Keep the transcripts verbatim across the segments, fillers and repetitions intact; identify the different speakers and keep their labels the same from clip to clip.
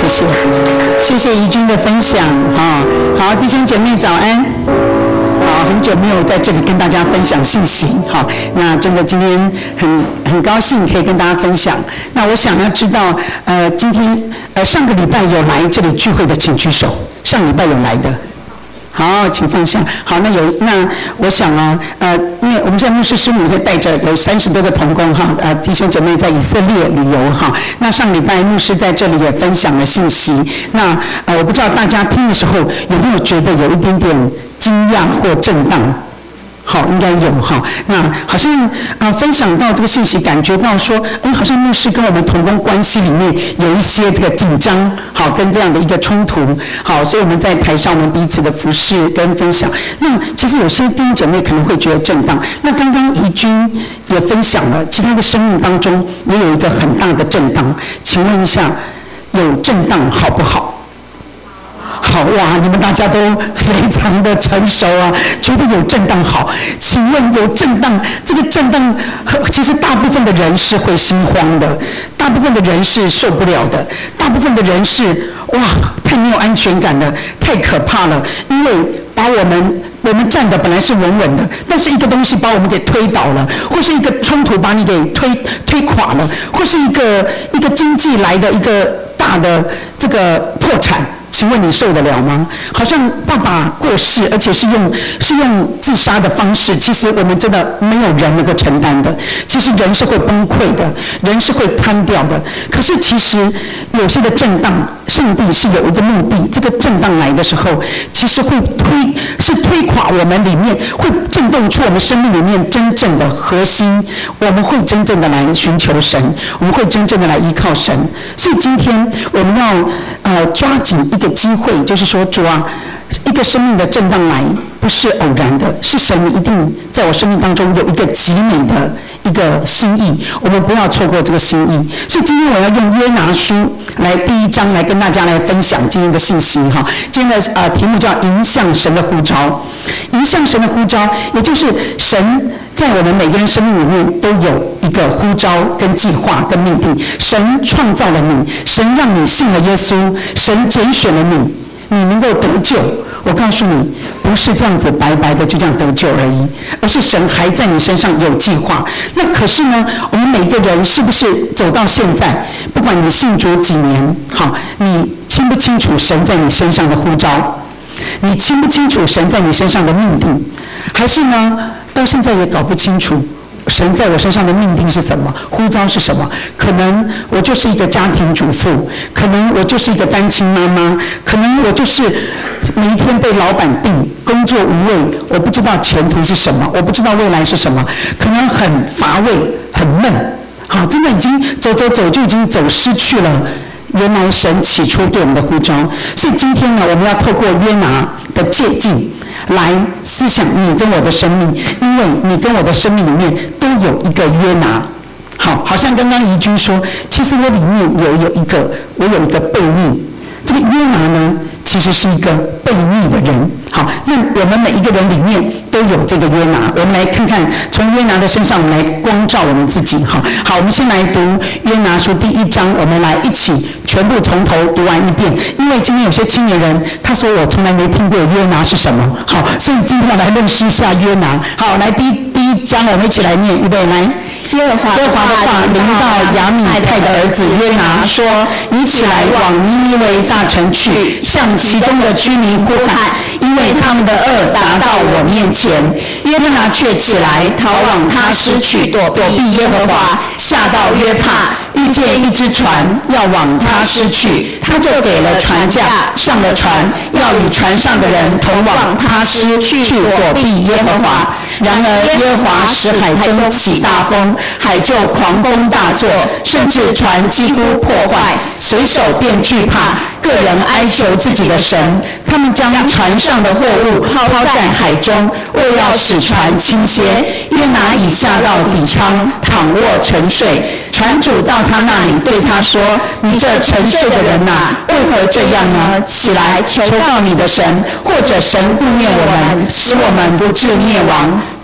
Speaker 1: 谢谢，谢谢怡君的分享哈。好，弟兄姐妹早安。好，很久没有在这里跟大家分享信息，好，那真的今天很很高兴可以跟大家分享。那我想要知道，呃，今天呃上个礼拜有来这里聚会的，请举手。上礼拜有来的。好，请放下。好，那有那我想啊，呃，因为我们现在牧师师母在带着有三十多个同工哈，呃，弟兄姐妹在以色列旅游哈。那上礼拜牧师在这里也分享了信息。那呃，我不知道大家听的时候有没有觉得有一点点惊讶或震荡？好，应该有哈。那好像呃分享到这个信息，感觉到说，哎，好像牧师跟我们同工关系里面有一些这个紧张，好，跟这样的一个冲突，好，所以我们在台上我们彼此的服事跟分享。那其实有些弟兄姐妹可能会觉得震荡。那刚刚怡君也分享了，其实他的生命当中也有一个很大的震荡。请问一下，有震荡好不好？好哇，你们大家都非常的成熟啊，觉得有震荡好。请问有震荡，这个震荡其实大部分的人是会心慌的，大部分的人是受不了的，大部分的人是哇太没有安全感了，太可怕了，因为把我们我们站的本来是稳稳的，但是一个东西把我们给推倒了，或是一个冲突把你给推推垮了，或是一个一个经济来的一个大的这个破产。请问你受得了吗？好像爸爸过世，而且是用是用自杀的方式，其实我们真的没有人能够承担的。其实人是会崩溃的，人是会瘫掉的。可是其实有些的震荡，上帝是有一个目的。这个震荡来的时候，其实会推是推垮我们里面，会震动出我们生命里面真正的核心。我们会真正的来寻求神，我们会真正的来依靠神。所以今天我们要呃抓紧一个机会，就是说主啊，一个生命的震荡来不是偶然的，是神一定在我生命当中有一个极美的一个心意，我们不要错过这个心意。所以今天我要用约拿书来第一章来跟大家来分享今天的信息哈。今天的呃题目叫迎向神的呼召，迎向神的呼召，也就是神在我们每个人生命里面都有一个呼召跟计划跟命定。神创造了你，神让你信了耶稣，神拣选了你，你能够得救。我告诉你，不是这样子白白的就这样得救而已，而是神还在你身上有计划。那可是呢，我们每个人是不是走到现在，不管你信主几年，好，你清不清楚神在你身上的呼召？你清不清楚神在你身上的命定？还是呢，到现在也搞不清楚神在我身上的命定是什么，呼召是什么？可能我就是一个家庭主妇，可能我就是一个单亲妈妈，可能我就是每一天被老板定，工作无味，我不知道前途是什么，我不知道未来是什么，可能很乏味，很闷，好，真的已经走走走就已经走失去了原来神起初对我们的呼召。所以今天呢，我们要透过约拿的借镜来思想你跟我的生命，因为你跟我的生命里面都有一个约拿。好，好像刚刚怡君说，其实我里面有有一个，我有一个悖逆。这个约拿呢，其实是一个悖逆的人。好，那我们每一个人里面都有这个约拿。我们来看看，从约拿的身上，我们来光照我们自己。好，好，我们先来读约拿书第一章，我们来一起全部从头读完一遍。因为今天有些青年人他说我从来没听过约拿是什么，好，所以今天要来认识一下约拿。好，来第一第一章，我们一起来念，预备来。
Speaker 2: 耶和华的话临到亚米太的儿子约拿说：“你起来往尼尼微大城去，向其中的居民呼喊，因为他们的恶达到我面前。”约拿却起来，逃往他施去，躲避耶和华。下到约帕，遇见一只船要往他施去，他就给了船价，上了船，要与船上的人同往他施去，躲避耶和华。然而耶和华使海中起大风，海就狂风大作，甚至船几乎破坏，水手便惧怕，个人哀求自己的神。他们将船上的货物抛在海中，为要使船倾斜。约拿已下到底舱，躺卧沉睡。船主到他那里，对他说：“你这沉睡的人哪，为何这样呢？起来，求告你的神，或者神顾念我们，使我们不致灭亡。”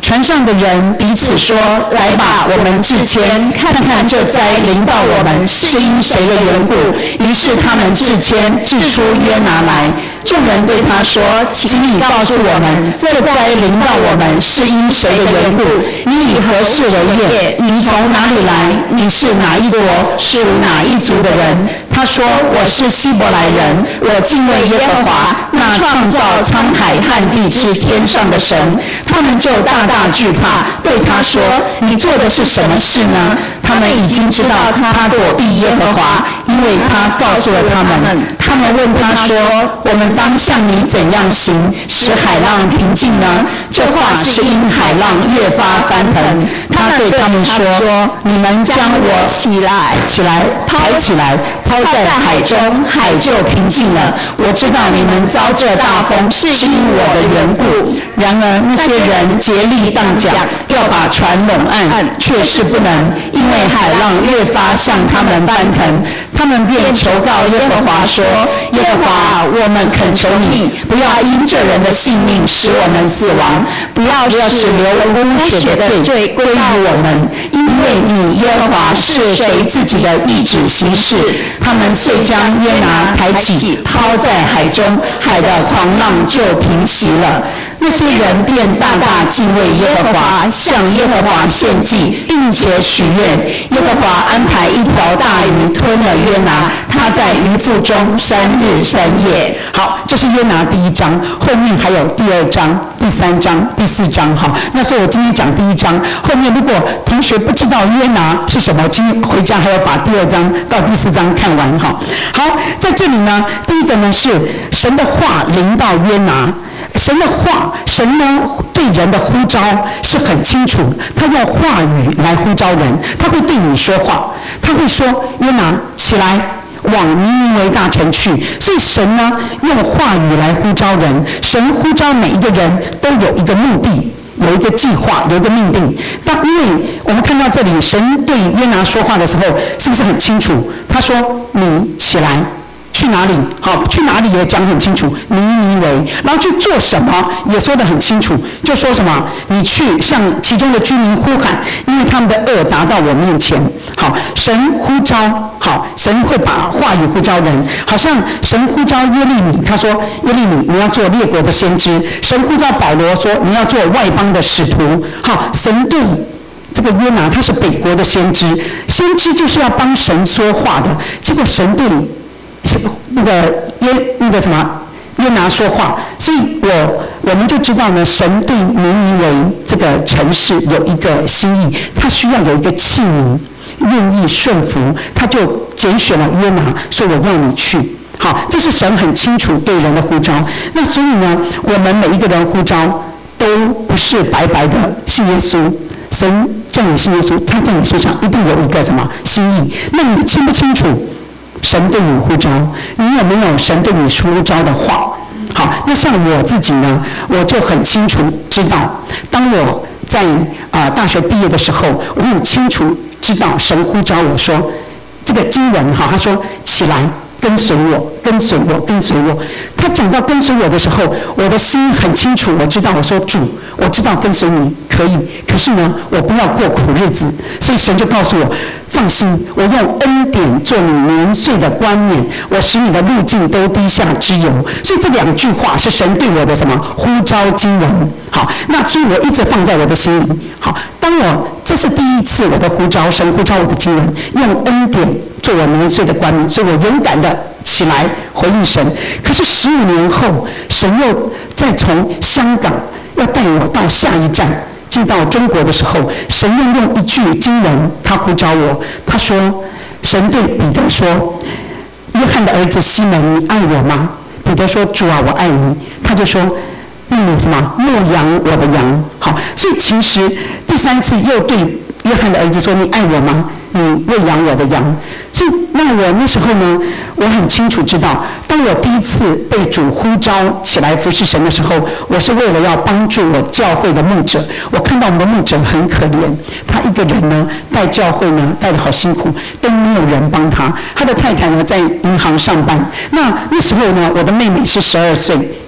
Speaker 1: 船上的人彼此说：“来吧，我们制签，看看这灾临到我们是因谁的缘故。”于是他们制签，制出约拿来。众人对他说：“请你告诉我们，这灾临到我们是因谁的缘故？你以何事为业？你从哪里来？你是哪一国？属哪一族的人？”他说：“我是希伯来人，我敬畏耶和华，那创造沧海和地之天上的神。”他们就大大惧怕，对他说：“你做的是什么事呢？”他们已经知道他躲避耶和华，因为他告诉了他们。他们问他说：“我们当向你怎样行，使海浪平静呢？”这话是因海浪越发翻腾。他对他们说：“你们将我起来，起来，抬起来，抛在海中，海就平静了。我知道你们遭这大风是因我的缘故。”然而那些人竭力荡桨，要把船拢岸，却是不能，因为海浪越发向他们翻腾。他们便求告耶和华说：“耶和华，我们恳求你，不要因这人的性命使我们死亡，不要使流污血的罪归于我们，因为你耶和华是随自己的意志行事。”他们遂将约拿抬起，抛在海中，海的狂浪就平息了。那些人便大大敬畏耶和华，向耶和华献祭，并且许愿。耶和华安排一条大鱼吞了约拿，他在鱼腹中三日三夜。好，这是约拿第一章，后面还有第二章、第三章、第四章。好，那所以我今天讲第一章，后面如果同学不知道约拿是什么，今天回家还要把第二章到第四章看完。好，好，在这里呢，第一个呢是神的话临到约拿。神的话，神呢对人的呼召是很清楚，他用话语来呼召人，他会对你说话，他会说：“约拿，起来，往尼尼微大城去。”所以神呢用话语来呼召人，神呼召每一个人都有一个目的，有一个计划，有一个命定。但因为我们看到这里，神对约拿说话的时候，是不是很清楚？他说：“你起来。”去哪里？好，去哪里也讲很清楚。尼尼微，然后去做什么也说得很清楚。就说什么？你去向其中的居民呼喊，因为他们的恶达到我面前。好，神呼召，好，神会把话语呼召人，好像神呼召耶利米，他说：“耶利米，你要做列国的先知。”神呼召保罗说：“你要做外邦的使徒。”好，神对这个约拿，他是北国的先知，先知就是要帮神说话的。结果神对那个约那个什么约拿说话，所以我我们就知道呢，神对尼尼微这个城市有一个心意，他需要有一个器皿，愿意顺服，他就拣选了约拿，说我要你去。好，这是神很清楚对人的呼召。那所以呢，我们每一个人呼召都不是白白的信耶稣，神叫你信耶稣，他在你身上一定有一个什么心意。那你清不清楚？神对你呼召，你有没有神对你呼召的话？好，那像我自己呢，我就很清楚知道，当我在啊、呃、大学毕业的时候，我很清楚知道神呼召我说，这个经文哈，他说起来跟随我，跟随我，跟随我。他讲到跟随我的时候，我的心很清楚，我知道，我说主，我知道跟随你可以，可是呢，我不要过苦日子，所以神就告诉我。放心，我用恩典做你年岁的冠冕，我使你的路径都滴下脂油。所以这两句话是神对我的什么呼召经文？好，那所以我一直放在我的心里。好，当我这是第一次我的呼召，神呼召我的经文，用恩典做我年岁的冠冕，所以我勇敢的起来回应神。可是十五年后，神又再从香港要带我到下一站。进到中国的时候，神又用一句经文，他呼召我，他说：“神对彼得说，约翰的儿子西门，你爱我吗？”彼得说：“主啊，我爱你。”他就说：“那你什么牧养我的羊？”好，所以其实第三次又对约翰的儿子说：“你爱我吗？你喂养我的羊。”所以那我那时候呢，我很清楚知道，当我第一次被主呼召起来服侍神的时候，我是为了要帮助我教会的牧者。我看到我们的牧者很可怜，他一个人呢带教会呢带得好辛苦，都没有人帮他。他的太太呢在银行上班。那那时候呢，我的妹妹是十二岁，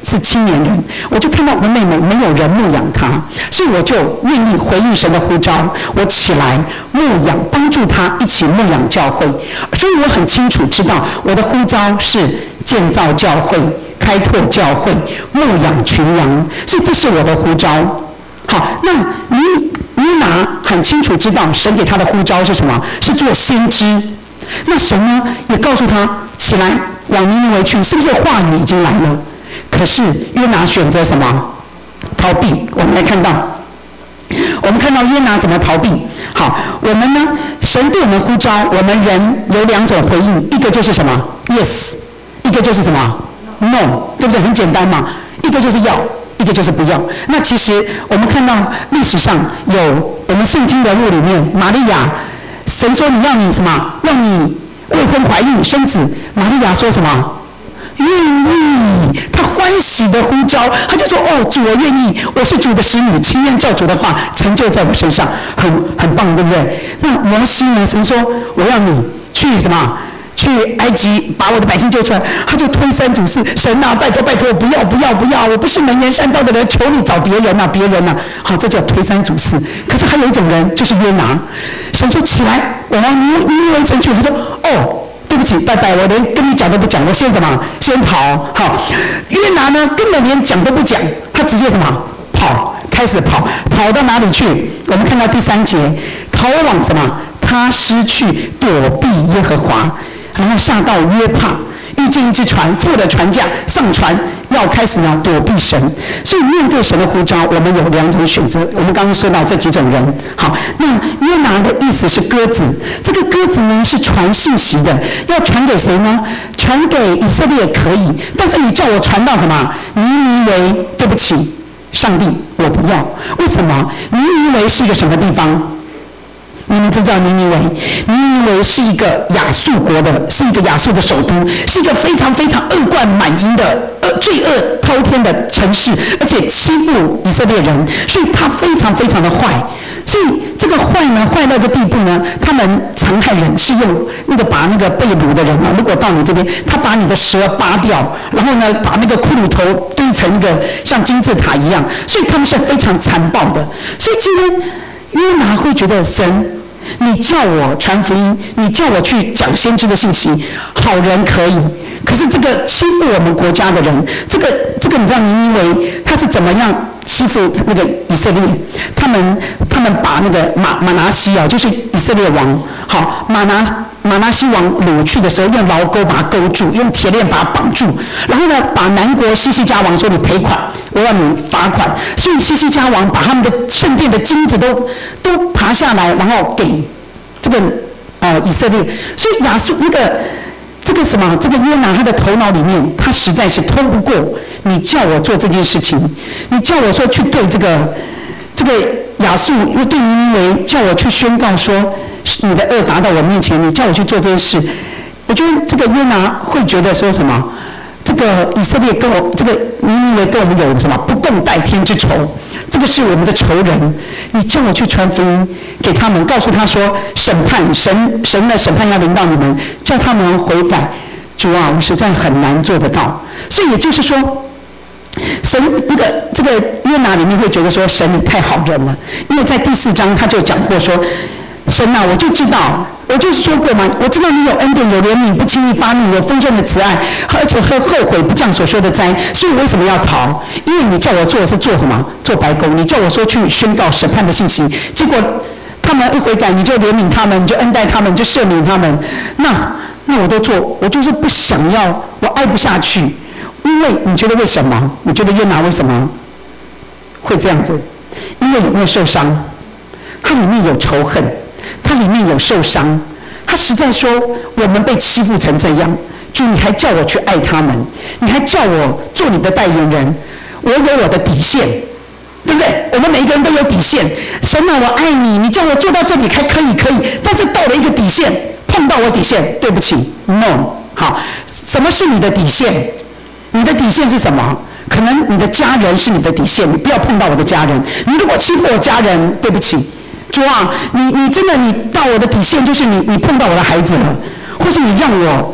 Speaker 1: 是青年人，我就看到我的妹妹没有人牧养她，所以我就愿意回应神的呼召，我起来牧养，帮助她一起牧养教会。所以我很清楚知道我的呼召是建造教会、开拓教会、牧养群羊，所以这是我的呼召。好，那你约拿很清楚知道神给他的呼召是什么？是做先知。那神呢也告诉他起来往尼尼微去，是不是话语已经来了？可是约拿选择什么？逃避。我们来看到，我们看到约拿怎么逃避。好，我们呢，神对我们呼召，我们人有两种回应，一个就是什么 ？Yes， 一个就是什么 ？No， 对不对？很简单嘛，一个就是要，一个就是不要。那其实我们看到历史上有我们圣经人物里面，玛利亚，神说你要你什么？要你未婚怀孕生子，玛利亚说什么？愿意，他欢喜的呼召，他就说：“哦，主，我愿意，我是主的使女，情愿照主的话成就在我身上，很很棒，对不对？”那摩西呢？神说：“我要你去什么？去埃及把我的百姓救出来。”他就推三阻四，神啊，拜托拜托，不要不要不要，我不是能言善道的人，求你找别人啊，别人啊。好，这叫推三阻四。可是还有一种人，就是约拿。神说：“起来，我往尼尼微城去。”他说：“哦。”对不起，拜拜，我连跟你讲都不讲，我先什么？先逃。好，约拿呢，根本连讲都不讲，他直接什么？跑，开始跑，跑到哪里去？我们看到第三节，逃往什么？他失去躲避耶和华，然后下到约帕，遇见一只船，付了船价，上船要开始呢躲避神。所以面对神的呼召，我们有两种选择。我们刚刚说到这几种人。好，那约拿的意思是鸽子，这个鸽子呢是传信息的，要传给谁呢？传给以色列可以，但是你叫我传到什么？尼尼微，对不起，上帝，我不要。为什么？尼尼微是一个什么地方？你们知不知道尼尼微？尼尼微是一个亚述国的，是一个亚述的首都，是一个非常非常恶贯满盈的、呃罪恶滔天的城市，而且欺负以色列人，所以他非常非常的坏。所以这个坏呢，坏到一个地步呢，他们残害人是用那个把那个被掳的人啊，如果到你这边，他把你的舌扒掉，然后呢，把那个骷髅头堆成一个像金字塔一样，所以他们是非常残暴的。所以今天约拿会觉得神，你叫我传福音，你叫我去讲先知的信息，好人可以，可是这个欺负我们国家的人，这个这个你知道尼尼微他是怎么样欺负那个以色列？他们他们把那个马马拿西啊，就是以色列王，好马拿马拿西王掳去的时候，用牢钩把他勾住，用铁链把他绑住，然后呢，把南国西西家王说你赔款，我要你罚款。所以西西家王把他们的圣殿的金子都都爬下来，然后给这个呃以色列。所以亚述那个。这个什么？这个约拿他的头脑里面，他实在是通不过你叫我做这件事情，你叫我说去对这个这个亚述，又对尼尼微叫我去宣告说你的恶达到我面前，你叫我去做这件事，我觉得这个约拿会觉得说什么？这个以色列跟我这个尼尼微跟我们有什么不共戴天之仇？这个是我们的仇人，你叫我去传福音给他们，告诉他说审判神神的审判要临到你们，叫他们悔改。主啊，我实在很难做得到。所以也就是说，神那个这个约拿里面会觉得说神你太好人了，因为在第四章他就讲过说，神啊，我就知道。我就说过嘛，我知道你有恩典，有怜悯，不轻易发怒，有丰盛的慈爱，而且会后悔不降所说的灾。所以为什么要逃？因为你叫我做的是做什么？做白工。你叫我说去宣告审判的信息，结果他们一悔改，你就怜悯他们，你就恩待他们，就赦免他们。那那我都做，我就是不想要，我爱不下去。因为你觉得为什么？你觉得约拿为什么会这样子？因为有没有受伤？它里面有仇恨。他里面有受伤，他实在说我们被欺负成这样，主你还叫我去爱他们，你还叫我做你的代言人，我有我的底线，对不对？我们每一个人都有底线。神啊，我爱你，你叫我做到这里还可以可以，但是到了一个底线，碰到我底线，对不起 ，no。好，什么是你的底线？你的底线是什么？可能你的家人是你的底线，你不要碰到我的家人。你如果欺负我家人，对不起。主啊，你你真的你到我的底线，就是你你碰到我的孩子了，或是你让我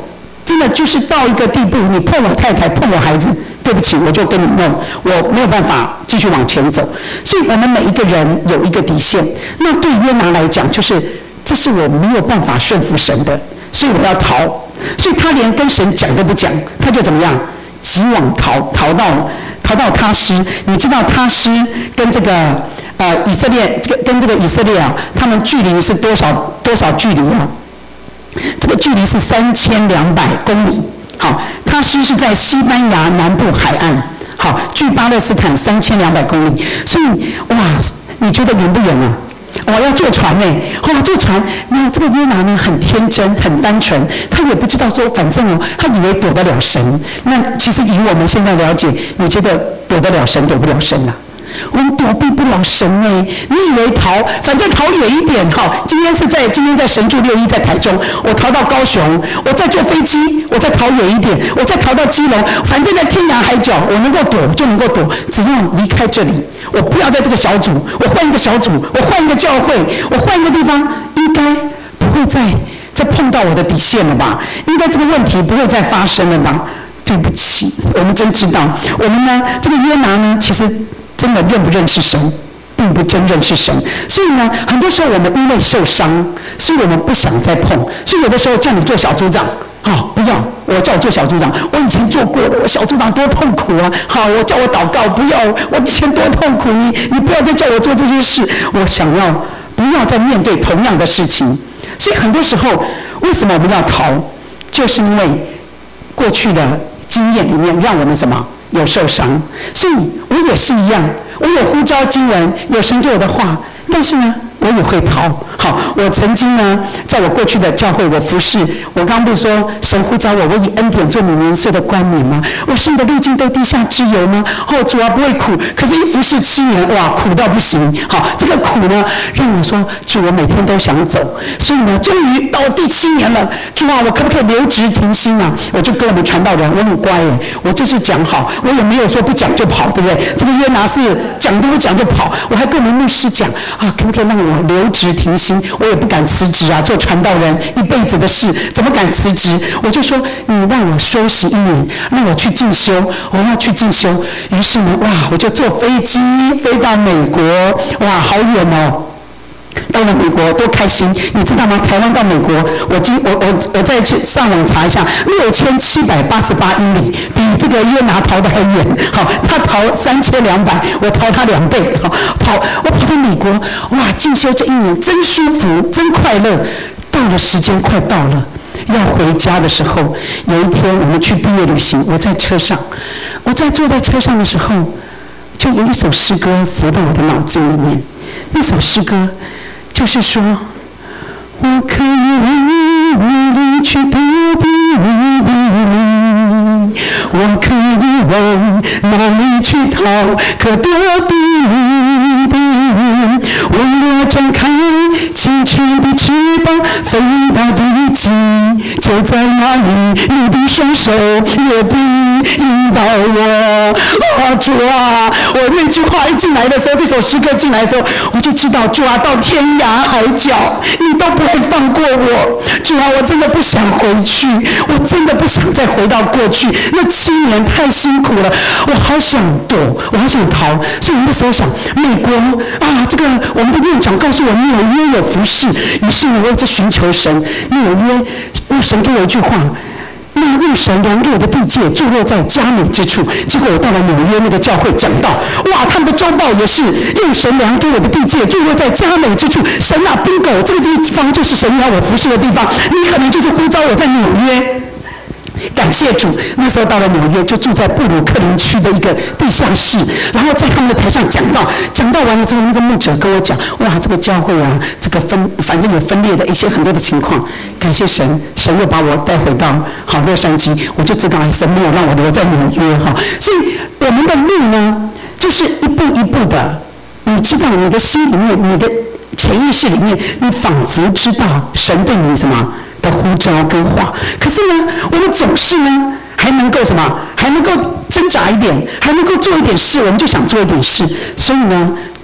Speaker 1: 真的就是到一个地步，你碰我太太，碰我孩子，对不起，我就跟你弄，我没有办法继续往前走。所以我们每一个人有一个底线。那对约拿来讲，就是这是我没有办法顺服神的，所以我要逃。所以他连跟神讲都不讲，他就怎么样？急往逃，逃到逃到他施。你知道他施跟这个呃以色列，这个跟这个以色列啊，他们距离是多少多少距离啊？这个距离是三千两百公里。好，他施是在西班牙南部海岸。好，距巴勒斯坦三千两百公里。所以哇，你觉得远不远啊？我、哦、要坐船呢，哇，坐船。那这个约拿呢，很天真，很单纯，他也不知道说，反正哦，他以为躲得了神。那其实以我们现在了解，你觉得躲得了神，躲不了神啊？我们躲避不了神呢。你以为逃，反正逃远一点哈。今天是在今天在神助六一在台中，我逃到高雄，我再坐飞机，我再逃远一点，我再逃到基隆，反正在天涯海角，我能够躲就能够躲，只要离开这里，我不要在这个小组，我换一个小组，我换一个教会，我换一个地方，应该不会再再碰到我的底线了吧？应该这个问题不会再发生了吧？对不起，我们真知道，我们呢，这个约拿呢，其实真的认不认识神，并不真认识神。所以呢，很多时候我们因为受伤，所以我们不想再碰。所以有的时候叫你做小组长，好、哦，不要，我叫我做小组长，我以前做过了，我小组长多痛苦啊！好，我叫我祷告，不要，我以前多痛苦，你你不要再叫我做这些事，我想要不要再面对同样的事情。所以很多时候，为什么我们要逃？就是因为过去的经验里面让我们什么？有受伤。所以我也是一样，我有呼召经文，有神给我的话，但是呢，我也会逃。好，我曾经呢，在我过去的教会，我服侍，我刚不是说神呼召我，我以恩典做你年岁的冠冕吗？我是你的路径都滴下脂油吗？哦，主啊，不会苦，可是一服侍七年，哇，苦到不行。好，这个苦呢，让我说，主，我每天都想走。所以呢，终于到第七年了，主啊，我可不可以留职停薪啊？我就跟我们传道人，我很乖耶，我就是讲好，我也没有说不讲就跑，对不对？这个约拿是讲都不讲就跑，我还跟我们牧师讲啊，可不可以让我留职停薪？我也不敢辞职啊，做传道人一辈子的事，怎么敢辞职？我就说你让我休息一年，让我去进修，我要去进修。于是呢，哇，我就坐飞机飞到美国，哇，好远哦。到了美国多开心，你知道吗？台湾到美国，我今我我我再去上网查一下，六千七百八十八英里，比这个约拿逃得还远。好，他逃三千两百，我逃他两倍。好，跑我跑到美国，哇，进修这一年真舒服，真快乐。到了时间快到了，要回家的时候，有一天我们去毕业旅行，我在车上，我在坐在车上的时候，就有一首诗歌浮到我的脑子里面。那首诗歌就是说，我可以为你离去，不必你的名，我可以往哪里去逃，可躲避你的云。我若张开清晨的翅膀，飞到地极，就在那里，你的双手也必引导我。啊，主啊！我那句话一进来的时候，这首诗歌进来的时候，我就知道，主啊，到天涯海角，你都不会放过我。主啊，我真的不想回去，我真的不想再回到过去。那七年太辛苦了，我好想躲，我好想逃。所以我那时候想，美国啊，这个我们的院长告诉我纽约有服侍，于是呢，我一直寻求神。纽约，那神给我一句话。那用神量给我的地界坐落在佳美之处，结果我到了纽约那个教会讲道，哇，他们的周报也是用神量给我的地界坐落在佳美之处。神啊 ，bingo， 这个地方就是神要我服侍的地方，你可能就是呼召我在纽约。感谢主，那时候到了纽约，就住在布鲁克林区的一个地下室，然后在他们的台上讲道，讲道完了之后，那个牧者跟我讲，哇，这个教会啊，这个分反正有分裂的一些很多的情况。感谢神，神又把我带回到好洛杉矶，我就知道神没有让我留在纽约哈。所以我们的路呢，就是一步一步的，你知道你的心里面，你的潜意识里面，你仿佛知道神对你什么的呼召跟话，可是呢，我们总是呢还能够什么，还能够挣扎一点，还能够做一点事，我们就想做一点事。所以呢，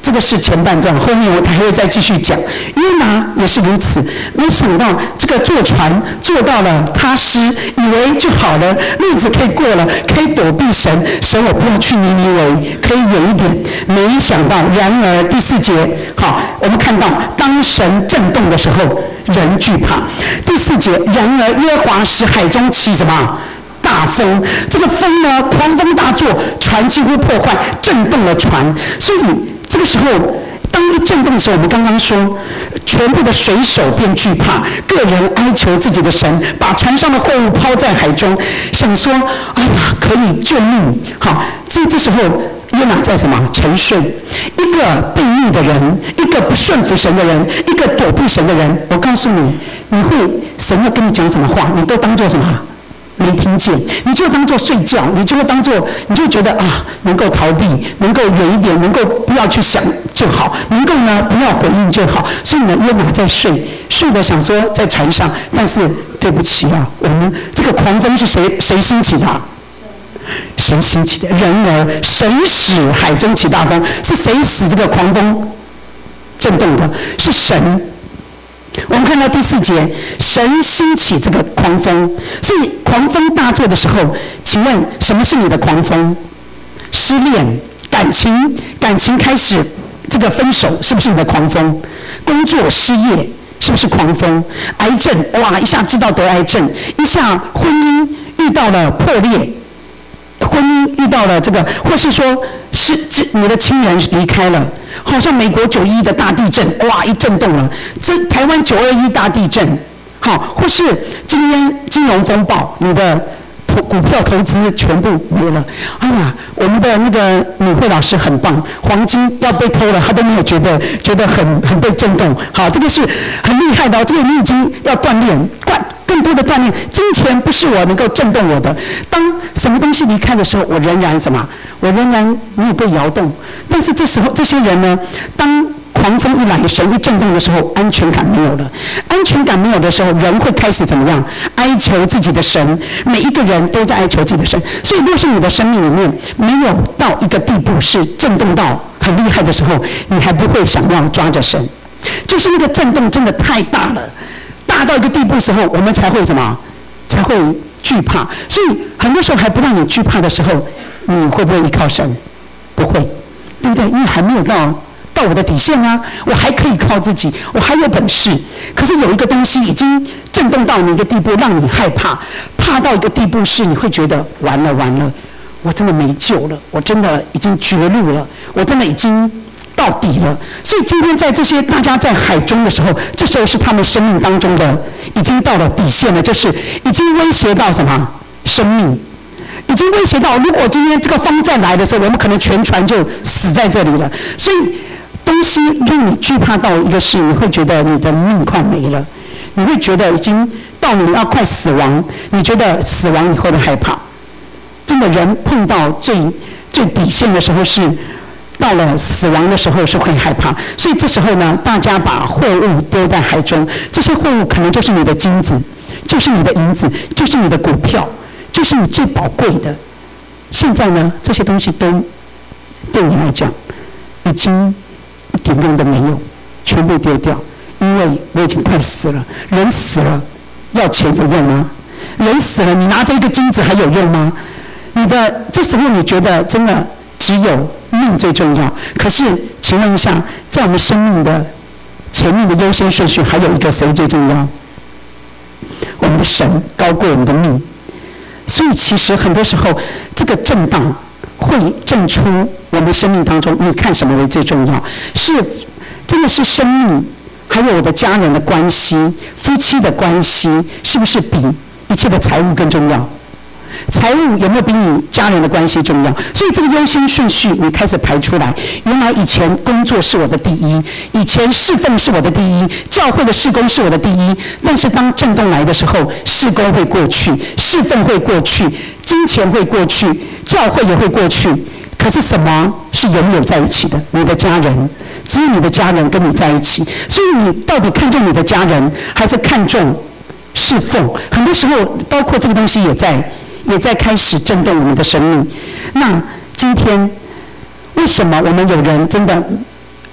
Speaker 1: 这个是前半段，后面我还会再继续讲。约拿也是如此，没想到这个坐船坐到了他施，以为就好了，日子可以过了，可以躲避神，神我不要去尼尼微，可以远一点。没想到，然而第四节，好，我们看到当神震动的时候，人惧怕。第四节，然而耶和华使海中起什么？大风，这个风呢，狂风大作，船几乎破坏，震动了船。所以这个时候，当一震动的时候，我们刚刚说，全部的水手便惧怕，个人哀求自己的神，把船上的货物抛在海中，想说：哎呀，可以救命！好，这这时候约拿在什么？沉睡。一个悖逆的人，一个不顺服神的人，一个躲避神的人，我告诉你，你会神要跟你讲什么话，你都当做什么？没听见，你就当作睡觉，你就会当作，你就觉得啊，能够逃避，能够远一点，能够不要去想就好，能够呢不要回应就好。所以呢，约拿在睡，睡的想说在船上，但是对不起啊，我们这个狂风是谁谁兴起的？神兴起的。然而神使海中起大风，是谁使这个狂风震动的？是神。我们看到第四节，神兴起这个狂风，所以狂风大作的时候，请问什么是你的狂风？失恋、感情、感情开始这个分手，是不是你的狂风？工作失业，是不是狂风？癌症，哇，一下知道得癌症，一下婚姻遇到了破裂，婚姻遇到了这个，或是说是你的亲人离开了。好像美国九一的大地震，哇，一震动了。这台湾九二一大地震，好，或是今天金融风暴，你的股票投资全部没了。哎呀，我们的那个敏慧老师很棒，黄金要被偷了，他都没有觉得觉得很很被震动。好，这个是很厉害的哦，这个你已经要锻炼，灌更多的锻炼。金钱不是我能够震动我的。当什么东西离开的时候，我仍然什么？我仍然没有被摇动。但是这时候，这些人呢，当狂风一来，神一震动的时候，安全感没有了。安全感没有的时候，人会开始怎么样？哀求自己的神。每一个人都在哀求自己的神。所以，若是你的生命里面没有到一个地步是震动到很厉害的时候，你还不会想要抓着神。就是那个震动真的太大了，大到一个地步的时候，我们才会什么？才会惧怕。所以很多时候还不让你惧怕的时候，你会不会依靠神？不会，对不对？因为还没有到到我的底线啊，我还可以靠自己，我还有本事。可是有一个东西已经震动到你一个地步，让你害怕，怕到一个地步是你会觉得完了完了，我真的没救了，我真的已经绝路了，我真的已经到底了。所以今天在这些大家在海中的时候，这时候是他们生命当中的已经到了底线了，就是已经威胁到什么生命。已经威胁到，如果今天这个风再来的时候，我们可能全船就死在这里了。所以，东西让你惧怕到一个事，你会觉得你的命快没了，你会觉得已经到你要快死亡，你觉得死亡你会不会害怕？真的，人碰到最最底线的时候是到了死亡的时候是会害怕。所以这时候呢，大家把货物丢在海中，这些货物可能就是你的金子，就是你的银子，就是你的股票。就是你最宝贵的。现在呢，这些东西都对你来讲已经一点用都没有，全部丢掉，因为我已经快死了。人死了，要钱有用吗？人死了，你拿着一个金子还有用吗？你的这时候你觉得真的只有命最重要。可是，请问一下，在我们生命的前面的优先顺序，还有一个谁最重要？我们的神高过我们的命。所以其实很多时候，这个震荡会震出我们生命当中，你看什么为最重要？是真的是生命，还有我的家人的关系、夫妻的关系，是不是比一切的财物更重要？财物有没有比你家人的关系重要？所以这个优先顺序你开始排出来。原来以前工作是我的第一，以前侍奉是我的第一，教会的事工是我的第一。但是当震动来的时候，事工会过去，侍奉会过去，金钱会过去，教会也会过去。可是什么是永远在一起的？你的家人，只有你的家人跟你在一起。所以你到底看重你的家人，还是看重侍奉？很多时候，包括这个东西也在。也在开始震动我们的生命。那今天为什么我们有人真的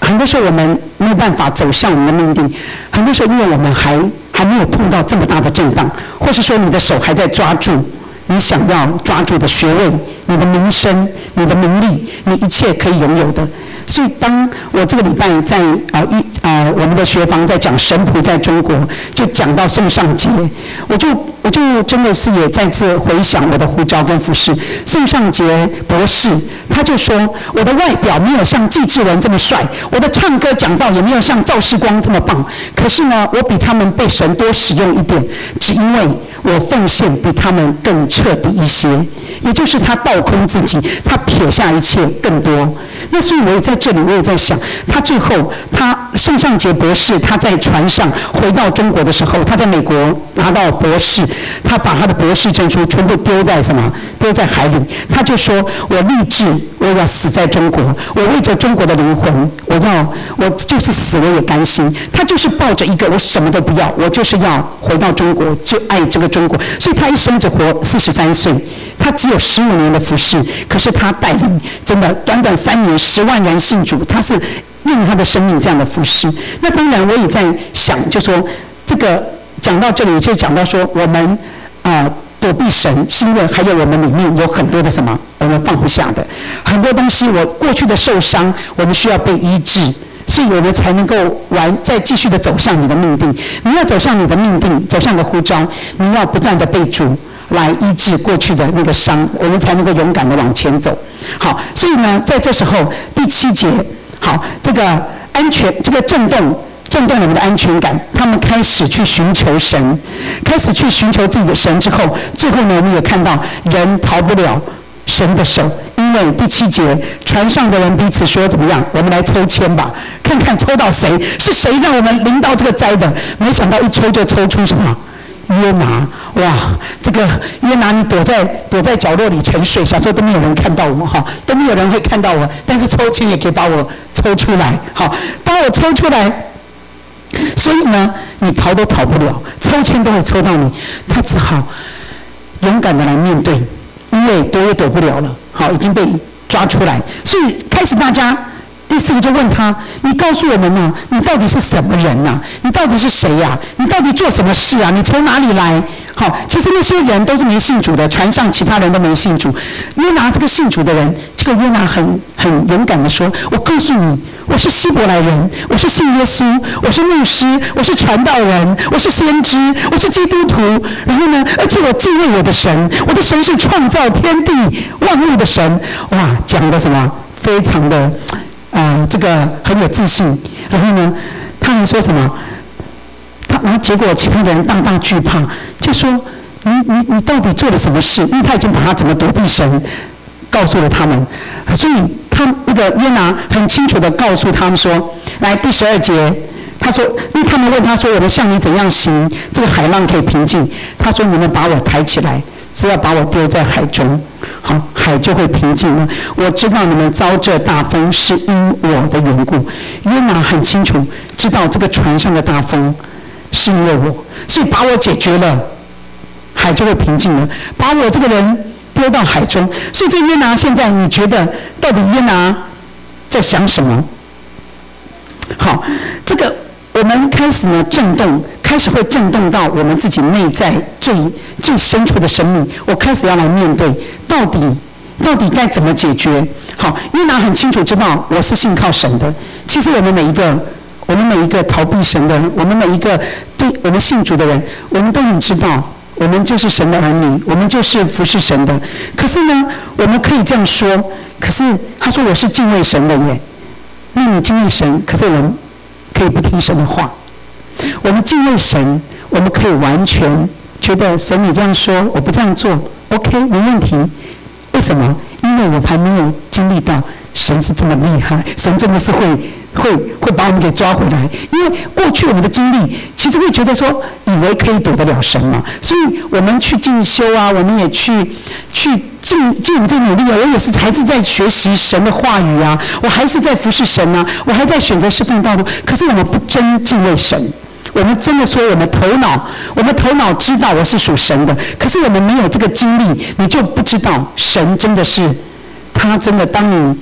Speaker 1: 很多时候我们没有办法走向我们的命定，很多时候因为我们还还没有碰到这么大的震荡，或是说你的手还在抓住你想要抓住的学位、你的名声、你的名利，你一切可以拥有的。所以当我这个礼拜在啊预啊我们的学房在讲神仆在中国，就讲到宋尚节，我就我就真的是也再次回想我的呼召跟服事。宋尚节博士他就说，我的外表没有像纪志文这么帅，我的唱歌讲道也没有像赵世光这么棒，可是呢，我比他们被神多使用一点，只因为我奉献比他们更彻底一些，也就是他倒空自己，他撇下一切更多。那所以我也在这里，我也在想，他最后他宋尚节博士他在船上回到中国的时候，他在美国拿到博士，他把他的博士证书全部丢在什么？丢在海里。他就说：“我立志，我要死在中国，我为着中国的灵魂，我要我就是死我也甘心。”他就是抱着一个我什么都不要，我就是要回到中国，就爱这个中国。所以他一生只活四十三岁，他只有十五年的服事，可是他带领真的短短三年十万人信主，他是用他的生命这样的服事。那当然我也在想，就说这个讲到这里就讲到说，我们啊、呃、躲避神，是因为还有我们里面有很多的什么我们放不下的很多东西，我过去的受伤，我们需要被医治。所以我们才能够完再继续的走向你的命定。你要走向你的命定，走向你的呼召，你要不断的被主来医治过去的那个伤，我们才能够勇敢的往前走。好，所以呢，在这时候第七节，好，这个安全，这个震动，震动我们的安全感，他们开始去寻求神，开始去寻求自己的神之后，最后呢，我们也看到人逃不了神的手。因为第七节，船上的人彼此说怎么样？我们来抽签吧，看看抽到谁，是谁让我们临到这个灾的？没想到一抽就抽出什么？约拿！哇，这个约拿，你躲在躲在角落里沉睡，小时候都没有人看到我哈，都没有人会看到我，但是抽签也可以把我抽出来，好，把我抽出来。所以呢，你逃都逃不了，抽签都会抽到你，他只好勇敢的来面对，因为躲也躲不了了。好，已经被抓出来，所以开始大家第四个就问他：你告诉我们呢、啊，你到底是什么人呐、啊？你到底是谁呀、啊？你到底做什么事啊？你从哪里来？好，其实那些人都是没信主的，船上其他人都没信主。约拿这个信主的人，这个约拿很很勇敢的说：我告诉你，我是希伯来人，我是信耶稣，我是牧师，我是传道人，我是先知，我是基督徒。然后呢，而且我敬畏我的神，我的神是创造天地万物的神。哇，讲的什么？非常的啊、呃，这个很有自信。然后呢，他还说什么？他然后结果其他的人大大惧怕，就说你你你到底做了什么事？因为他已经把他怎么躲避神告诉了他们，所以他那个约拿很清楚的告诉他们说，来第十二节，他说，因为他们问他说，我们向你怎样行，这个海浪可以平静？他说，你们把我抬起来，只要把我丢在海中，好，海就会平静了。我知道你们遭这大风是因我的缘故。约拿很清楚知道这个船上的大风是因为我，所以把我解决了，海就会平静了。把我这个人丢到海中，所以这约拿现在你觉得到底约拿在想什么？好，这个我们开始呢震动，开始会震动到我们自己内在最最深处的生命。我开始要来面对，到底到底该怎么解决？好，约拿很清楚知道我是信靠神的。其实我们每一个。我们每一个逃避神的人，我们每一个对我们信主的人，我们都很知道，我们就是神的儿女，我们就是服侍神的。可是呢，我们可以这样说，可是他说我是敬畏神的耶。那你敬畏神，可是我们可以不听神的话。我们敬畏神，我们可以完全觉得神你这样说，我不这样做 ，OK 没问题。为什么？因为我还没有经历到神是这么厉害，神真的是会。会会把我们给抓回来，因为过去我们的经历，其实会觉得说，以为可以躲得了神嘛，所以我们去进修啊，我们也去去尽尽我们这努力啊，我也是还是在学习神的话语啊，我还是在服侍神啊，我还在选择侍奉道路，可是我们不真敬畏神，我们真的说我们头脑，我们头脑知道我是属神的，可是我们没有这个经历，你就不知道神真的是，他真的当你。当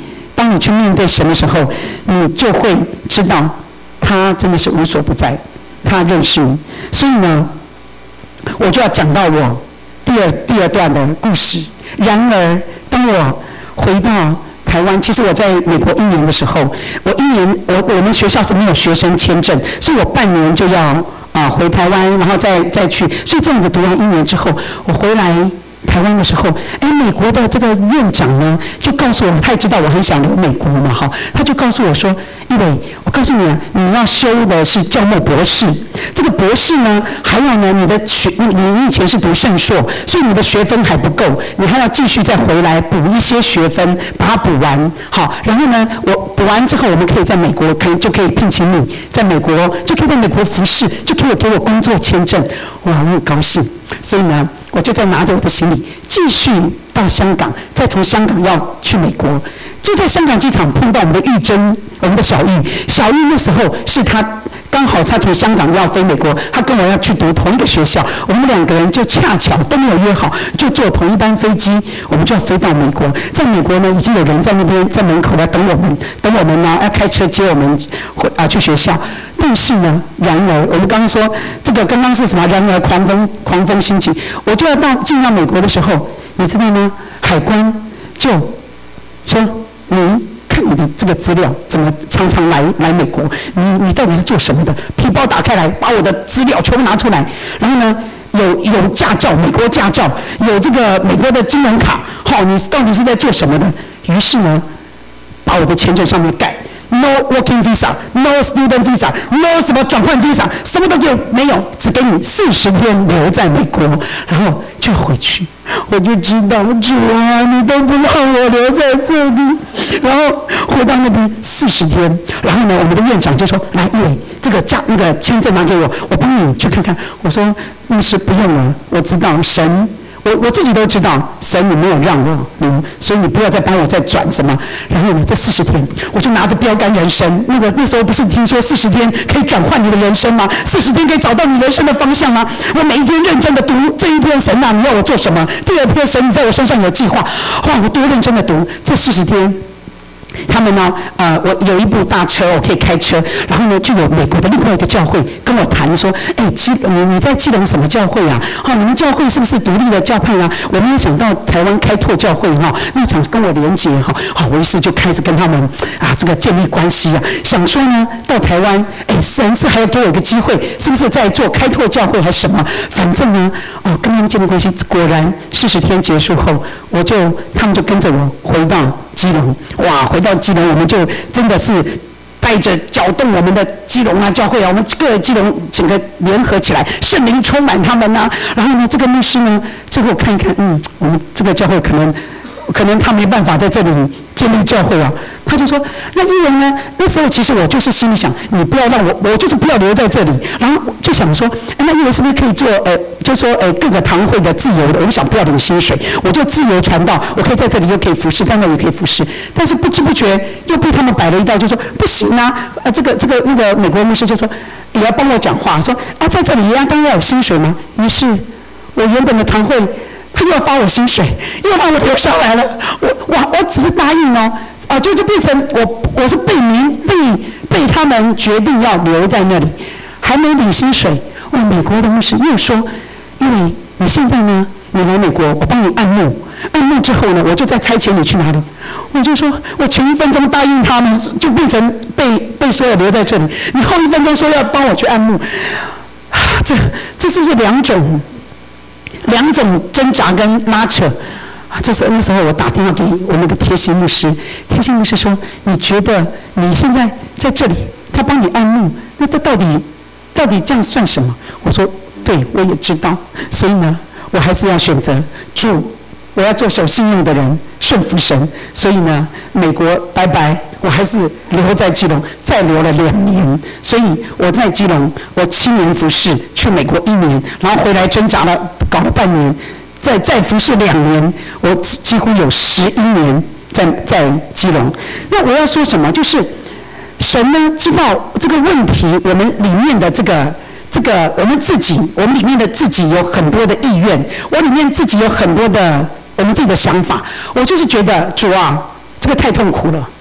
Speaker 1: 当你去面对神的时候，你就会知道他真的是无所不在，他认识你。所以呢，我就要讲到我第二第二段的故事。然而，当我回到台湾，其实我在美国一年的时候，我一年我我们学校是没有学生签证，所以我半年就要啊、呃、回台湾，然后再再去，所以这样子读完一年之后，我回来台湾的时候，哎，美国的这个院长呢，就告诉我，他也知道我很想留美国嘛，哈，他就告诉我说，因为我告诉你啊，你要修的是教牧博士，这个博士呢，还有呢，你的学，你你以前是读圣硕，所以你的学分还不够，你还要继续再回来补一些学分，把它补完，好，然后呢，我补完之后，我们可以在美国可以就可以聘请你，在美国就可以在美国服侍，就可以给我工作签证，哇，我很高兴，所以呢。我就在拿着我的行李继续到香港，再从香港要去美国，就在香港机场碰到我们的玉珍，我们的小玉。小玉那时候是她刚好她从香港要飞美国，她跟我要去读同一个学校，我们两个人就恰巧都没有约好，就坐同一班飞机，我们就要飞到美国。在美国呢，已经有人在那边在门口来等我们，等我们呢要开车接我们回啊去学校。但是呢，然而我们刚刚说这个刚刚是什么？然而狂风狂风兴起，我就要到进到美国的时候，你知道吗？海关就说你看你的这个资料怎么常常来来美国？你你到底是做什么的？皮包打开来，把我的资料全部拿出来，然后呢？有有驾照，美国驾照，有这个美国的金融卡，好，你到底是在做什么的？于是呢，把我的签证上面盖 No working visa, no student visa, no 什么转换 visa， 什么都就没有，只给你四十天留在美国，然后就回去。我就知道，主啊，你都不让我留在这里，然后回到那边四十天，然后呢，我们的院长就说：“来，一伟，这个驾那个签证拿给我，我帮你去看看。”我说：“牧师不用了，我知道神。”我我自己都知道，神你没有让我留，所以你不要再帮我再转什么。然后呢，这四十天，我就拿着标杆人生，那个那时候不是听说四十天可以转换你的人生吗？四十天可以找到你人生的方向吗？我每一天认真的读，这一天神啊，你要我做什么？第二天神你在我身上有计划，哇，我多认真的读这四十天。他们呢，呃，我有一部大车，我可以开车，然后呢，就有美国的另外一个教会跟我谈说，哎，基你你在基隆什么教会啊？哦，你们教会是不是独立的教派啊？我没有想到台湾开拓教会哈、哦，那想跟我连结哈，好、哦，我于是就开始跟他们啊这个建立关系啊，想说呢，到台湾，哎，神是还要给我一个机会，是不是在做开拓教会还是什么？反正呢，哦，跟他们建立关系，果然四十天结束后，我就他们就跟着我回到基隆，哇，回到基隆，我们就真的是带着搅动我们的基隆啊教会啊，我们各个基隆整个联合起来，圣灵充满他们啊。然后呢，这个牧师呢，最后看一看，嗯，我们这个教会可能可能他没办法在这里建立教会啊。他就说，那艺人呢？那时候其实我就是心里想，你不要让我，我就是不要留在这里。然后就想说，哎，那艺人是不是可以做呃，就说呃各个堂会的自由的？我想不要领薪水，我就自由传道，我可以在这里又可以服侍，在那里又可以服侍。但是不知不觉又被他们摆了一道，就说不行啊，呃这个这个那个美国牧师就说也要帮我讲话，说啊在这里也要当然要有薪水吗？于是我原本的堂会他又要发我薪水，又把我留下来了。我哇，我只是答应哦。啊，就就变成我，我是被民被被他们决定要留在那里，还没领薪水。哇，美国的牧师又说，因为你现在呢，你来美国，我帮你按牧，按牧之后呢，我就再差遣你去哪里。我就说，我前一分钟答应他们，就变成被被说要留在这里，你后一分钟说要帮我去按牧，啊，这这是不是两种两种挣扎跟拉扯？啊，这时候那时候我打电话给我那个贴心牧师，贴心牧师说：“你觉得你现在在这里，他帮你按牧，那他到底到底这样算什么？”我说：“对，我也知道，所以呢，我还是要选择主，我要做守信用的人，顺服神。所以呢，美国拜拜，我还是留在基隆，再留了两年。所以我在基隆，我七年服侍，去美国一年，然后回来挣扎了，搞了半年。”再再服侍两年，我几乎有十一年在在基隆。那我要说什么？就是神呢知道这个问题，我们里面的这个这个我们自己，我们里面的自己有很多的意愿，我里面自己有很多的我们自己的想法。我就是觉得主啊，这个太痛苦了，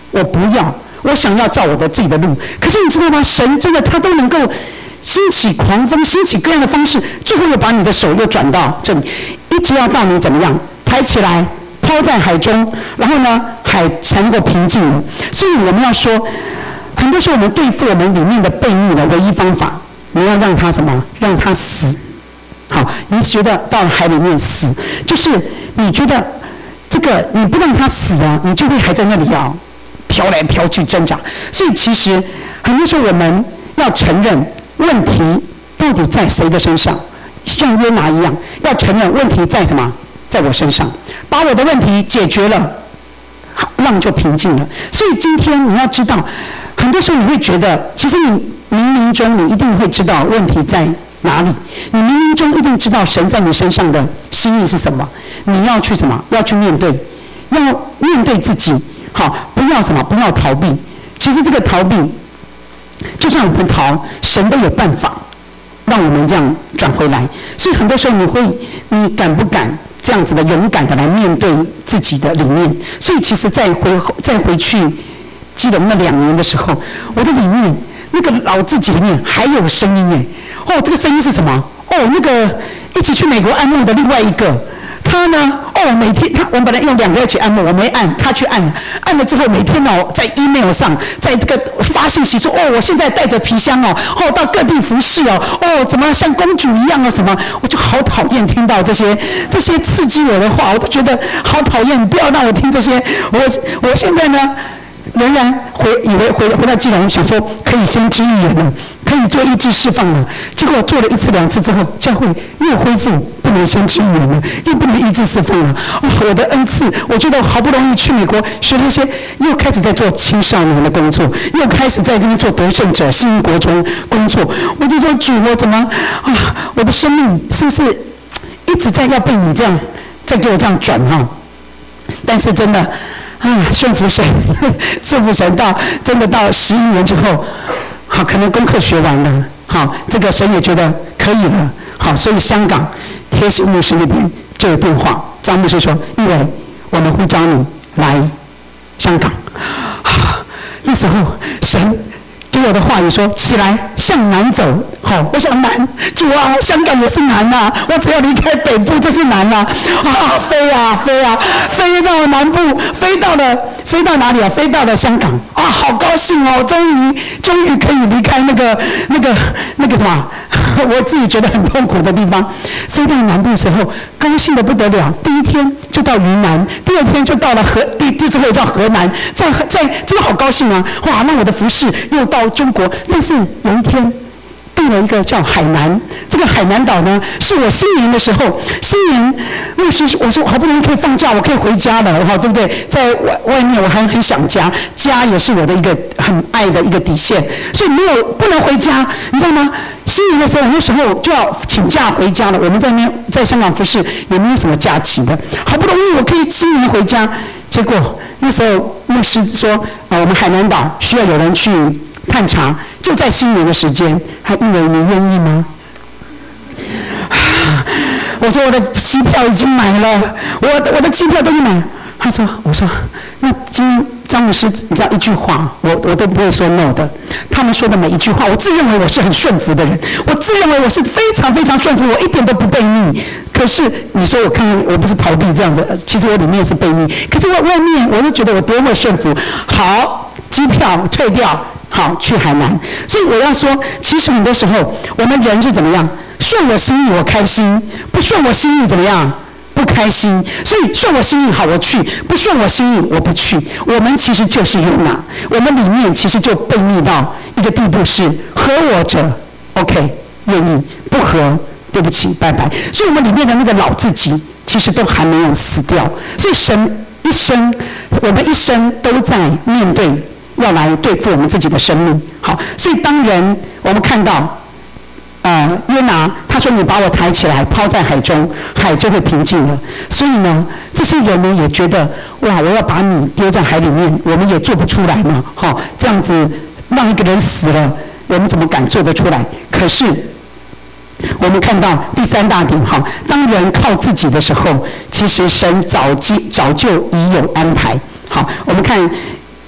Speaker 1: 我不要，我想要照我的自己的路。可是你知道吗？神真的他都能够兴起狂风，兴起各样的方式，最后又把你的手又转到这里，一直要到你怎么样抬起来，抛在海中，然后呢，海才能够平静了。所以我们要说，很多时候我们对付我们里面的悖逆的唯一方法，你要让它什么？让它死。好，你觉得到了海里面死，就是你觉得这个你不让它死啊，你就会还在那里啊飘来飘去挣扎。所以其实很多时候我们要承认问题到底在谁的身上，像约拿一样，要承认问题在什么？在我身上，把我的问题解决了，好，浪就平静了。所以今天你要知道，很多时候你会觉得，其实你冥冥中你一定会知道问题在哪里，你冥冥中一定知道神在你身上的心意是什么，你要去什么？要去面对，要面对自己，好，不要什么？不要逃避。其实这个逃避，就算我们逃，神都有办法让我们这样转回来。所以很多时候你会，你敢不敢这样子的勇敢的来面对自己的里面？所以其实再回再回去基隆那两年的时候，我的里面那个老自己里面还有声音耶。哦，这个声音是什么？哦，那个一起去美国按摩的另外一个，他呢？哦，每天他我们本来用两个一起按摩，我没按，他去按，按了之后每天哦，在 email 上，在这个发信息说，哦，我现在带着皮箱哦，哦，到各地服侍哦，哦，怎么像公主一样啊？什么？我就好讨厌听到这些这些刺激我的话，我都觉得好讨厌，不要让我听这些。我我现在呢？仍然回以为回回到基隆，想说可以先知预言了，可以做医治释放了。结果做了一次两次之后，教会又恢复不能先知预言了，又不能医治释放了。哦，我的恩赐，我觉得好不容易去美国学了一些，又开始在做青少年的工作，又开始在这边做得胜者新义国中工作。我就说主，我怎么啊？我的生命是不是一直在要被你这样再给我这样转哈？但是真的。啊，顺服神，顺服神到真的到十一年之后，好，可能功课学完了，好，这个神也觉得可以了，好，所以香港贴心牧师那边就有电话，张牧师说，因为我们呼召你来香港，啊，那时候神给我的话语说，起来向南走。好，我想南，主啊，香港也是南啊，我只要离开北部就是南啊，啊，飞啊飞啊，飞到南部，飞到了，飞到哪里啊？飞到了香港啊，好高兴哦，终于终于可以离开那个那个那个什么，我自己觉得很痛苦的地方。飞到南部的时候，高兴的不得了。第一天就到云南，第二天就到了河，第第四个叫河南，在在真的好高兴啊！哇，那我的服饰又到中国，但是有一天。定了一个叫海南，这个海南岛呢，是我新年的时候，新年牧师我说好不容易可以放假，我可以回家了，哈，对不对？在外外面我还很想家，家也是我的一个很爱的一个底线，所以没有不能回家，你知道吗？新年的时候，那时候就要请假回家了。我们在那在香港服侍也没有什么假期的，好不容易我可以新年回家，结果那时候牧师说啊，我们海南岛需要有人去探查。就在新年的时间，他以为你愿意吗？我说我的机票已经买了，我我的机票都已经买了。他说，我说那今天张牧师，你知道一句话，我我都不会说 no 的。他们说的每一句话，我自认为我是很顺服的人，我自认为我是非常非常顺服，我一点都不悖逆。可是你说我看看，我不是逃避这样子，其实我里面是悖逆。可是我外面，我就觉得我多么顺服。好，机票退掉。好，去海南。所以我要说，其实很多时候我们人是怎么样？顺我心意我开心，不顺我心意怎么样？不开心。所以顺我心意好我去，不顺我心意我不去。我们其实就是约拿，我们里面其实就悖逆到一个地步，是合我者 OK 愿意，不合对不起拜拜。所以我们里面的那个老自己其实都还没有死掉。所以神一生，我们一生都在面对。要来对付我们自己的生命，好，所以当人我们看到，呃，约拿他说：“你把我抬起来，抛在海中，海就会平静了。”所以呢，这些人呢也觉得，哇，我要把你丢在海里面，我们也做不出来嘛，好、哦，这样子让一个人死了，我们怎么敢做得出来？可是我们看到第三大点，哈，当人靠自己的时候，其实神早就早就已有安排。好，我们看。那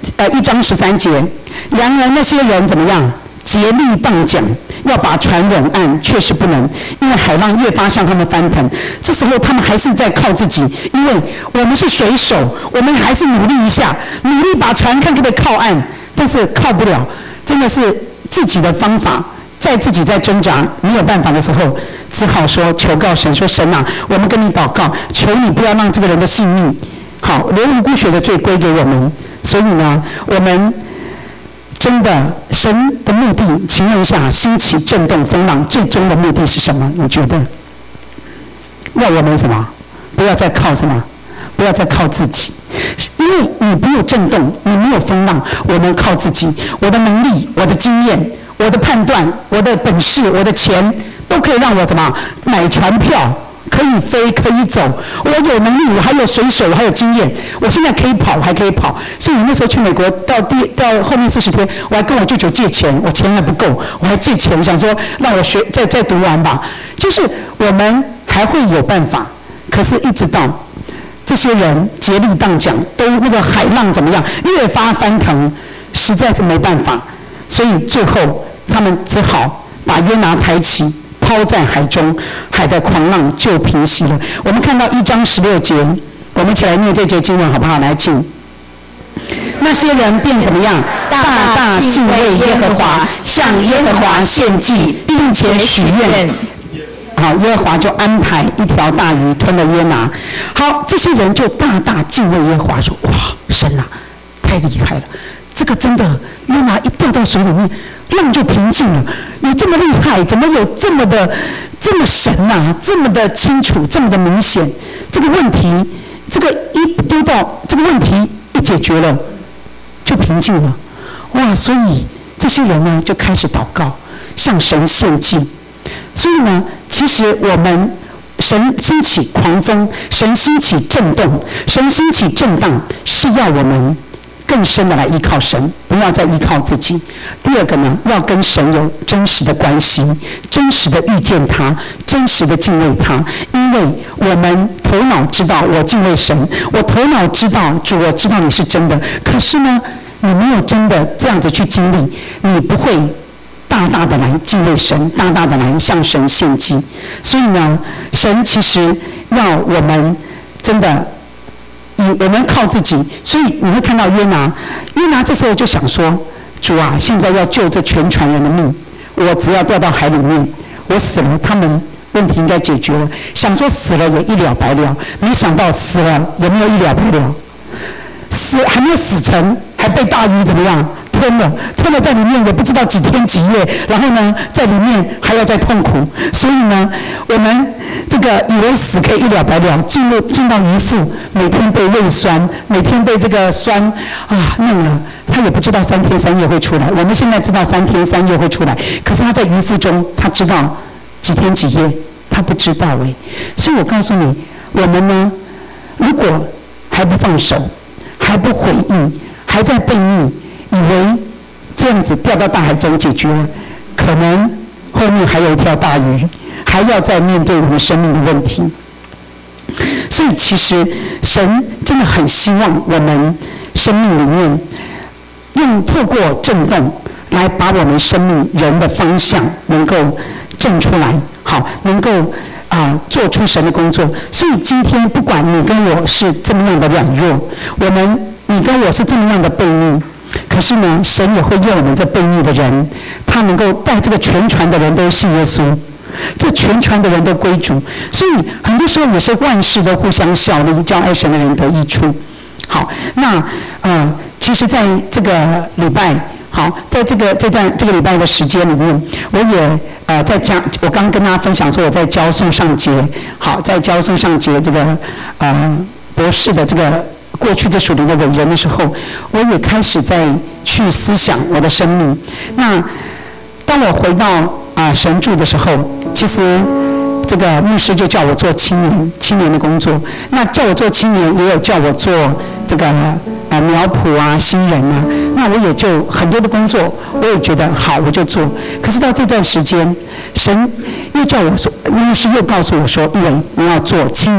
Speaker 1: 呃一章十三节，然而那些人怎么样？竭力荡桨，要把船拢岸，却是不能，因为海浪越发向他们翻腾。这时候他们还是在靠自己，因为我们是水手，我们还是努力一下，努力把船看可不可以靠岸，但是靠不了，真的是自己的方法，在自己在挣扎，没有办法的时候，只好说求告神，说神啊，我们跟你祷告，求你不要让这个人的性命，好，流无辜血的罪归给我们。所以呢，我们真的神的目的，请问一下，兴起震动风浪，最终的目的是什么？你觉得？要我们什么？不要再靠什么？不要再靠自己，因为你没有震动，你没有风浪，我们靠自己。我的能力，我的经验，我的判断，我的本事，我的钱，都可以让我怎么买船票？可以飞，可以走，我有能力，我还有水手，我还有经验，我现在可以跑，我还可以跑。所以我那时候去美国，到第到后面四十天，我还跟我舅舅借钱，我钱还不够，我还借钱，想说让我学再再读完吧。就是我们还会有办法，可是一直到这些人竭力荡桨，都那个海浪怎么样，越发翻腾，实在是没办法，所以最后他们只好把约拿抬起，抛在海中，海的狂浪就平息了。我们看到一章十六节，我们一起来念这节经文好不好？来，请。那些人便怎么样？大大敬畏耶和华，向耶和华献祭，并且许愿。好，耶和华就安排一条大鱼吞了约拿。好，这些人就大大敬畏耶和华，说：哇，神啊，太厉害了！这个真的，约拿一掉到水里面，浪就平静了。有这么厉害，怎么有这么的这么神啊？这么的清楚，这么的明显？这个问题，这个一丢到这个问题一解决了，就平静了。哇！所以这些人呢，就开始祷告，向神献祭。所以呢，其实我们神兴起狂风，神兴起震动，神兴起震荡，是要我们更深的来依靠神，不要再依靠自己。第二个呢，要跟神有真实的关系，真实的遇见他，真实的敬畏他。因为我们头脑知道我敬畏神，我头脑知道主，我知道你是真的。可是呢，你没有真的这样子去经历，你不会大大的来敬畏神，大大的来向神献祭。所以呢，神其实要我们真的以我们靠自己。所以你会看到约拿，约拿这时候就想说：主啊，现在要救这全船人的命，我只要掉到海里面，我死了，他们问题应该解决了。想说死了也一了百了，没想到死了也没有一了百了，死还没有死成，还被大鱼怎么样吞了，吞了在里面也不知道几天几夜，然后呢，在里面还要再痛苦。所以呢，我们这个以为死可以一了百了，进入进到鱼腹，每天被胃酸，每天被这个酸啊弄了，他也不知道三天三夜会出来。我们现在知道三天三夜会出来，可是他在鱼腹中，他知道几天几夜，他不知道哎。所以我告诉你，我们呢，如果还不放手，还不回应，还在悖逆，以为这样子掉到大海中解决了，可能后面还有一条大鱼，还要再面对我们生命的问题。所以其实神真的很希望我们生命里面用透过震动来把我们生命人的方向能够正出来，好，能够啊、呃、做出神的工作。所以今天不管你跟我是这么样的软弱，我们你跟我是这么样的悖逆，可是呢，神也会用我们这悖逆的人，他能够带这个全船的人都信耶稣，这全船的人都归主。所以很多时候也是万事都互相效力，叫爱神的人得益处。好，那呃，其实在这个礼拜，好，在这个这段这个礼拜的时间里面，我也呃在讲，我刚跟大家分享说我在教宋尚杰，好，在教宋尚杰这个呃博士的这个过去这属灵的伟人的时候，我也开始在去思想我的生命。那当我回到啊、呃、神助的时候，其实这个牧师就叫我做青年青年的工作。那叫我做青年，也有叫我做这个呃苗圃啊、新人啊。那我也就很多的工作，我也觉得好，我就做。可是到这段时间，神又叫我说，牧师又告诉我说，因为你要做青年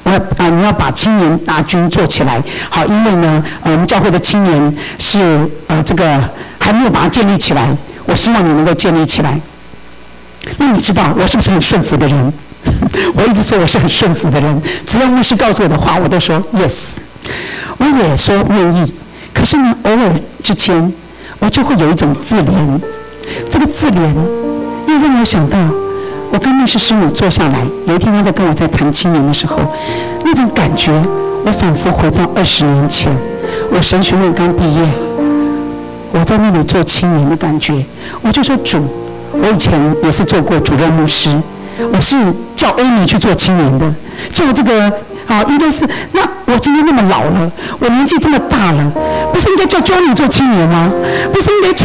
Speaker 1: 我啊，你要把青年大军做起来，好，因为呢，呃，我们教会的青年是呃这个还没有把它建立起来，我希望你能够建立起来。那你知道我是不是很顺服的人？我一直说我是很顺服的人，只要牧师告诉我的话，我都说 yes， 我也说愿意。可是呢，偶尔之间，我就会有一种自怜，这个自怜又让我想到。我跟牧师师母坐下来，有一天他在跟我在谈青年的时候，那种感觉，我仿佛回到二十年前，我神学院刚毕业，我在那里做青年的感觉。我就说主，我以前也是做过主任牧师，我是叫 Amy 去做青年的，叫这个啊，应该是那我今天那么老了，我年纪这么大了，不是应该叫 Johnny 做青年吗？不是应该叫。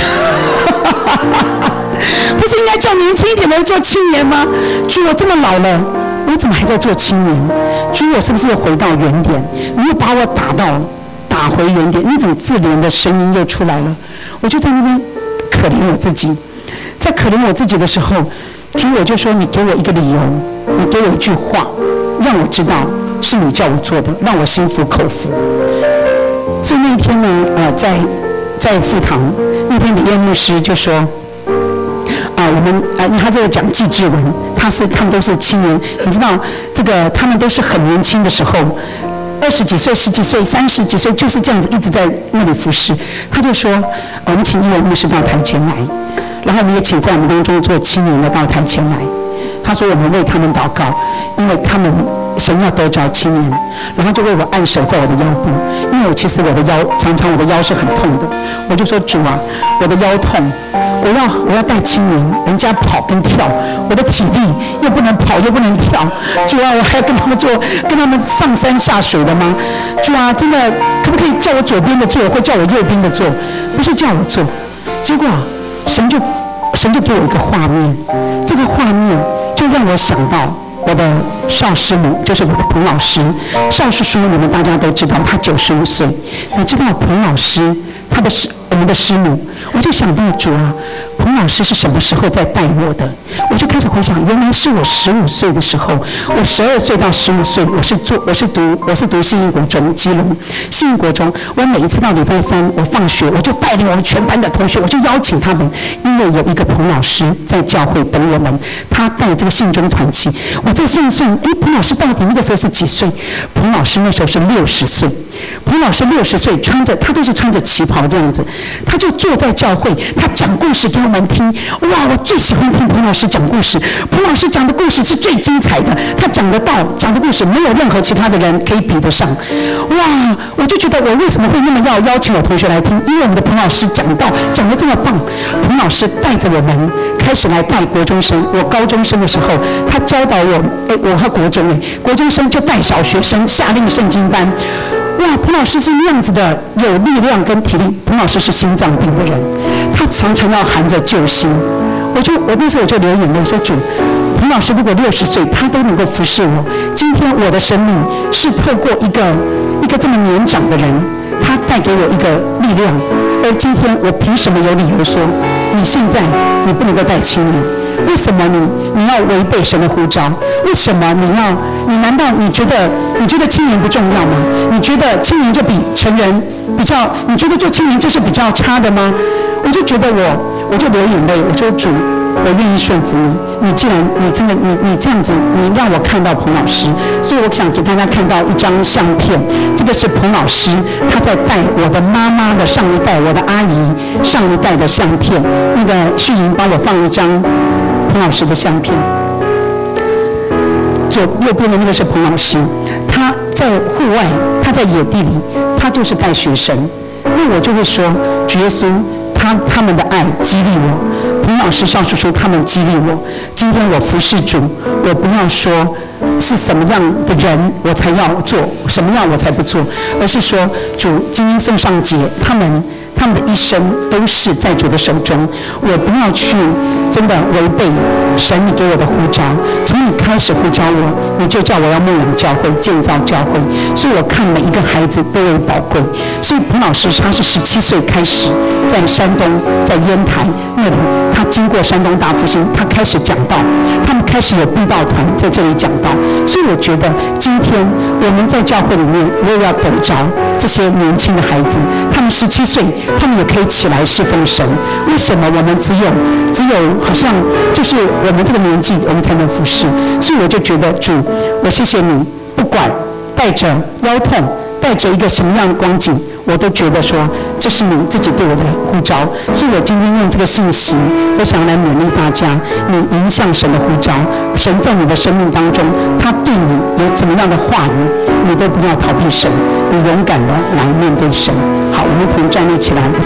Speaker 1: 不是应该叫年轻一点的人做青年吗？主，我这么老了，我怎么还在做青年？主，我是不是又回到原点？你又把我打到打回原点，那种自怜的声音又出来了。我就在那边可怜我自己，在可怜我自己的时候，主，我就说你给我一个理由，你给我一句话，让我知道是你叫我做的，让我心服口服。所以那一天呢，呃，在在副堂那天，李燕牧师就说。啊，我们啊，因为他这个讲纪志文，他是他们都是青年，你知道这个他们都是很年轻的时候，二十几岁、十几岁、三十几岁，就是这样子一直在那里服侍。他就说，我们请一位牧师到台前来，然后我们也请在我们当中做青年的到台前来。他说我们为他们祷告，因为他们神要得着青年，然后就为我按手在我的腰部，因为我其实我的腰常常我的腰是很痛的，我就说主啊，我的腰痛。我要我要带青年，人家跑跟跳，我的体力又不能跑又不能跳，主啊，我还要跟他们做，跟他们上山下水的吗？主啊，真的可不可以叫我左边的做，或叫我右边的做？不是叫我做，结果神就神就给我一个画面，这个画面就让我想到我的邵师母，就是我的彭老师，邵叔叔，你们大家都知道，他九十五岁，你知道彭老师他的师我们的师母，我就想到主啊，彭老师是什么时候在带我的？我就开始回想，原来是我十五岁的时候，我十二岁到十五岁，我是做我是读我是读信义国中基隆信义国中，我每一次到礼拜三我放学，我就带领我们全班的同学，我就邀请他们，因为有一个彭老师在教会等我们，他带这个信中团契，我再算算，哎，彭老师到底那个时候是几岁？彭老师那时候是六十岁，彭老师六十岁，穿着他都是穿着旗袍这样子，他就坐在教会，他讲故事给我们听。哇，我最喜欢听彭老师讲故事，彭老师讲的故事是最精彩的，他讲的道讲的故事没有任何其他的人可以比得上。哇，我就觉得我为什么会那么要邀请我同学来听？因为我们的彭老师讲道讲得这么棒，彭老师带着我们开始来带国中生。我高中生的时候，他教导我，哎，我和国中哎，国中生就带小学生夏令圣经班。哇，彭老师是那样子的有力量跟体力。彭老师是心脏病的人，他常常要含着救星。我就我那时候我就流眼泪说主，彭老师如果六十岁，他都能够服侍我。今天我的生命是透过一个一个这么年长的人，他带给我一个力量。而今天我凭什么有理由说你现在你不能够带青年？为什么你你要违背神的呼召？为什么你要你难道你觉得你觉得青年不重要吗？你觉得青年就比成人比较？你觉得做青年就是比较差的吗？我就觉得我我就流眼泪，我说主，我愿意顺服你。你既然你真的你你这样子，你让我看到彭老师，所以我想给大家看到一张相片。这个是彭老师他在带我的妈妈的上一代，我的阿姨上一代的相片。那个旭莹帮我放一张彭老师的相片。左右边的那个是彭老师，他在户外，他在野地里，他就是带学生。那我就会说，主耶稣，他他们的爱激励我，彭老师、邵叔叔他们激励我。今天我服侍主，我不要说是什么样的人我才要做，什么样我才不做，而是说主今天宋尚杰他们他们的一生都是在主的手中。我不要去真的违背神你给我的呼召，从你开始呼召我，你就叫我要牧养教会、建造教会，所以我看每一个孩子都为宝贵。所以彭老师他是十七岁开始在山东，在烟台那里，他经过山东大复兴，他开始讲道，他们开始有布道团在这里讲道。所以我觉得今天我们在教会里面，我也要得着这些年轻的孩子，他们十七岁，他们也可以起来侍奉神。为什么我们只有只有好像就是我们这个年纪，我们才能服侍？所以我就觉得主，我谢谢你，不管带着腰痛，带着一个什么样的光景，我都觉得说这是你自己对我的呼召。所以我今天用这个信息，我想来勉励大家，你迎向神的呼召，神在你的生命当中，他对你有怎么样的话语，你都不要逃避神，你勇敢的来面对神。好，我们同站立起来。